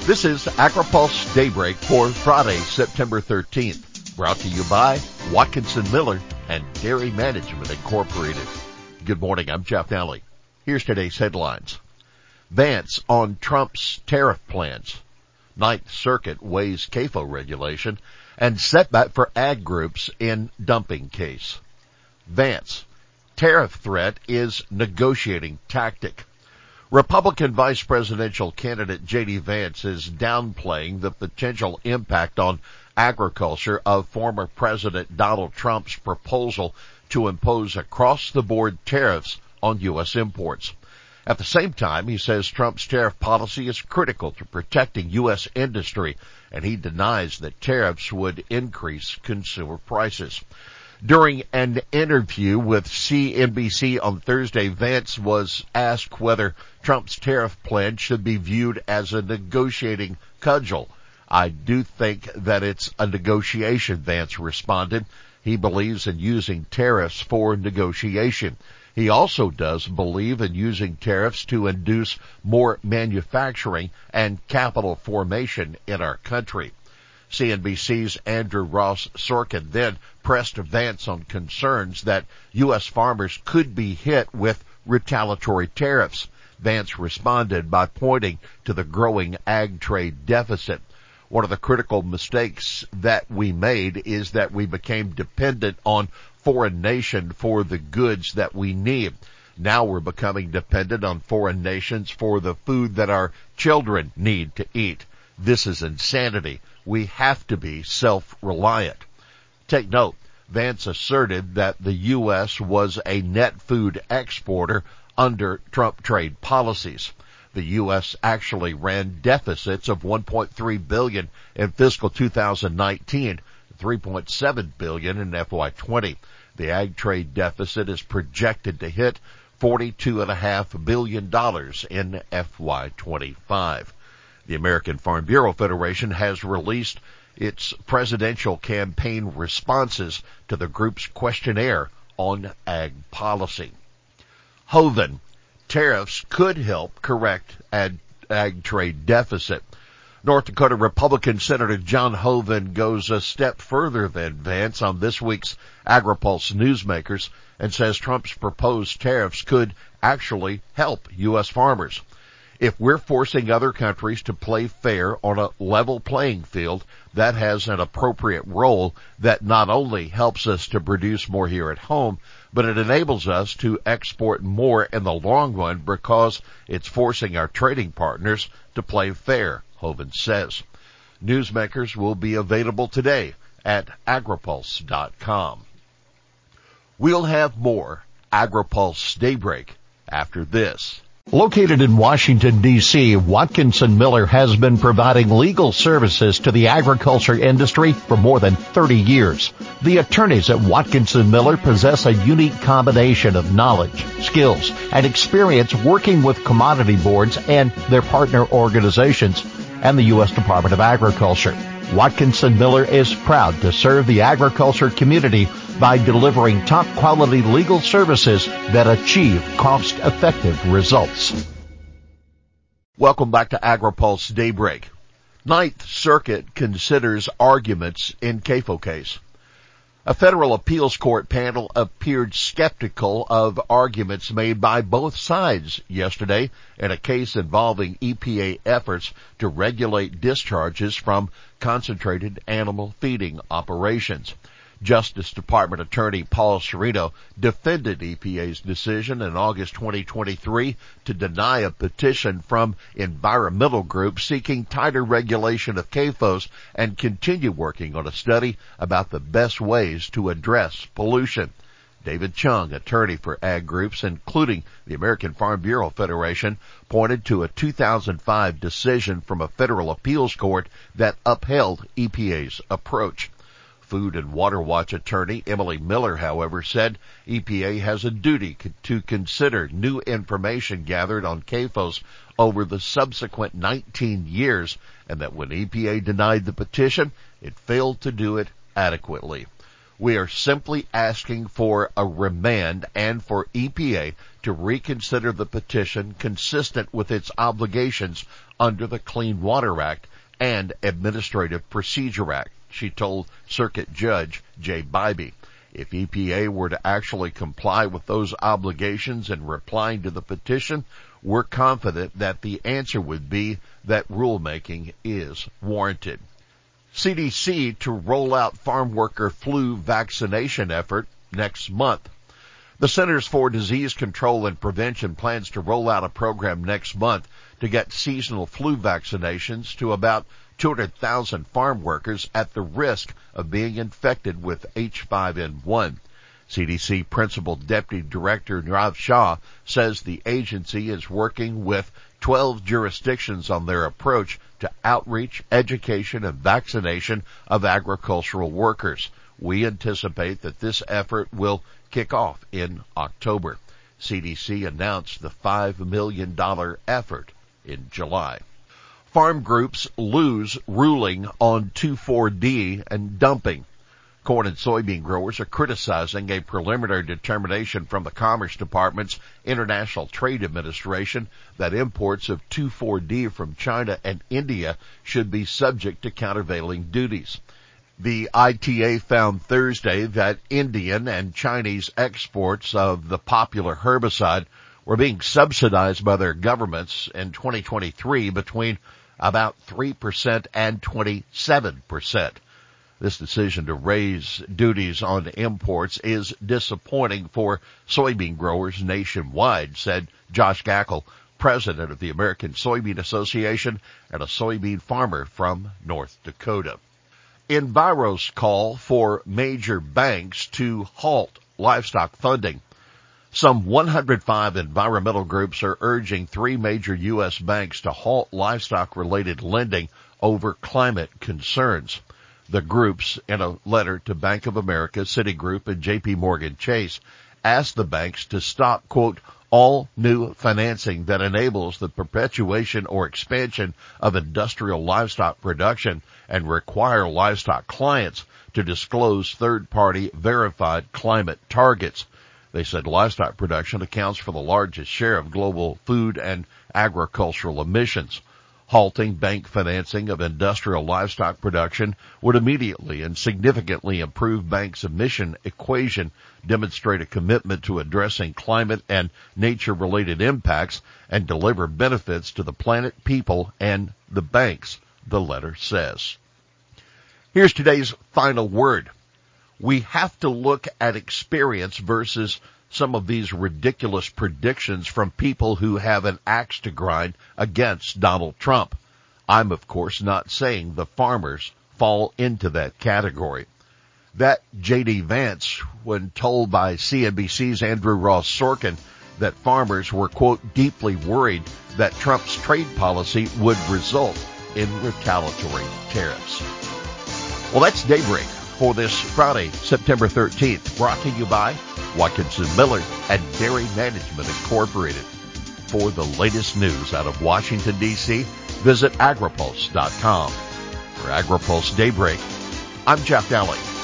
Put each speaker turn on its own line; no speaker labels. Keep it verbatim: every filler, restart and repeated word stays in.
This is AgriPulse Daybreak for Friday, September thirteenth, brought to you by Watkinson Miller and Dairy Management Incorporated. Good morning, I'm Jeff Nally. Here's today's headlines. Vance on Trump's tariff plans. Ninth Circuit weighs C A F O regulation and setback for ag groups in dumping case. Vance, tariff threat is negotiating tactic. Republican vice presidential candidate J D. Vance is downplaying the potential impact on agriculture of former President Donald Trump's proposal to impose across-the-board tariffs on U S imports. At the same time, he says Trump's tariff policy is critical to protecting U S industry, and he denies that tariffs would increase consumer prices. During an interview with C N B C on Thursday, Vance was asked whether Trump's tariff plan should be viewed as a negotiating cudgel. I do think that it's a negotiation, Vance responded. He believes in using tariffs for negotiation. He also does believe in using tariffs to induce more manufacturing and capital formation in our country. C N B C's Andrew Ross Sorkin then pressed Vance on concerns that U S farmers could be hit with retaliatory tariffs. Vance responded by pointing to the growing ag trade deficit. One of the critical mistakes that we made is that we became dependent on foreign nations for the goods that we need. Now we're becoming dependent on foreign nations for the food that our children need to eat. This is insanity. We have to be self-reliant. Take note, Vance asserted that the U S was a net food exporter under Trump trade policies. The U S actually ran deficits of one point three billion dollars in fiscal two thousand nineteen, three point seven billion dollars in F Y twenty. The ag trade deficit is projected to hit forty-two point five billion dollars in F Y twenty-five. The American Farm Bureau Federation has released its presidential campaign responses to the group's questionnaire on ag policy. Hoeven, tariffs could help correct ag, ag trade deficit. North Dakota Republican Senator John Hoeven goes a step further than Vance on this week's AgriPulse Newsmakers and says Trump's proposed tariffs could actually help U S farmers. If we're forcing other countries to play fair on a level playing field, that has an appropriate role that not only helps us to produce more here at home, but it enables us to export more in the long run because it's forcing our trading partners to play fair, Hoeven says. Newsmakers will be available today at agripulse dot com. We'll have more AgriPulse Daybreak after this.
Located in Washington, D C, Watkinson Miller has been providing legal services to the agriculture industry for more than thirty years. The attorneys at Watkinson Miller possess a unique combination of knowledge, skills, and experience working with commodity boards and their partner organizations and the U S Department of Agriculture. Watkinson Miller is proud to serve the agriculture community by delivering top-quality legal services that achieve cost-effective results.
Welcome back to AgriPulse Daybreak. Ninth Circuit considers arguments in C A F O case. A federal appeals court panel appeared skeptical of arguments made by both sides yesterday in a case involving E P A efforts to regulate discharges from concentrated animal feeding operations. Justice Department Attorney Paul Serino defended E P A's decision in August twenty twenty-three to deny a petition from environmental groups seeking tighter regulation of C A F Os and continue working on a study about the best ways to address pollution. David Chung, attorney for ag groups, including the American Farm Bureau Federation, pointed to a two thousand five decision from a federal appeals court that upheld E P A's approach. Food and Water Watch attorney Emily Miller, however, said E P A has a duty to consider new information gathered on C A F Os over the subsequent nineteen years, and that when E P A denied the petition, it failed to do it adequately. We are simply asking for a remand and for E P A to reconsider the petition consistent with its obligations under the Clean Water Act and Administrative Procedure Act, she told Circuit Judge Jay Bybee. If E P A were to actually comply with those obligations in replying to the petition, we're confident that the answer would be that rulemaking is warranted. C D C to roll out farm worker flu vaccination effort next month. The Centers for Disease Control and Prevention plans to roll out a program next month to get seasonal flu vaccinations to about two hundred thousand farm workers at the risk of being infected with H five N one. C D C Principal Deputy Director Nirav Shah says the agency is working with twelve jurisdictions on their approach to outreach, education, and vaccination of agricultural workers. We anticipate that this effort will kick off in October. C D C announced the five million dollars effort in July. Farm groups lose ruling on two four D and dumping. Corn and soybean growers are criticizing a preliminary determination from the Commerce Department's International Trade Administration that imports of two four D from China and India should be subject to countervailing duties. The I T A found Thursday that Indian and Chinese exports of the popular herbicide were being subsidized by their governments in twenty twenty-three between about three percent and twenty-seven percent. This decision to raise duties on imports is disappointing for soybean growers nationwide, said Josh Gackle, president of the American Soybean Association and a soybean farmer from North Dakota. Enviro's call for major banks to halt livestock funding. Some one hundred five environmental groups are urging three major U S banks to halt livestock-related lending over climate concerns. The groups, in a letter to Bank of America, Citigroup, and J P Morgan Chase, asked the banks to stop, quote, all new financing that enables the perpetuation or expansion of industrial livestock production and require livestock clients to disclose third-party verified climate targets. They said livestock production accounts for the largest share of global food and agricultural emissions. Halting bank financing of industrial livestock production would immediately and significantly improve banks' emission equation, demonstrate a commitment to addressing climate and nature-related impacts, and deliver benefits to the planet, people, and the banks, the letter says. Here's today's final word. We have to look at experience versus some of these ridiculous predictions from people who have an axe to grind against Donald Trump. I'm, of course, not saying the farmers fall into that category. That J D Vance, when told by C N B C's Andrew Ross Sorkin that farmers were, quote, deeply worried that Trump's trade policy would result in retaliatory tariffs. Well, that's Daybreak for this Friday, September thirteenth, brought to you by Watkinson Miller and Dairy Management Incorporated. For the latest news out of Washington, D C, visit agripulse dot com. For AgriPulse Daybreak, I'm Jeff Daly.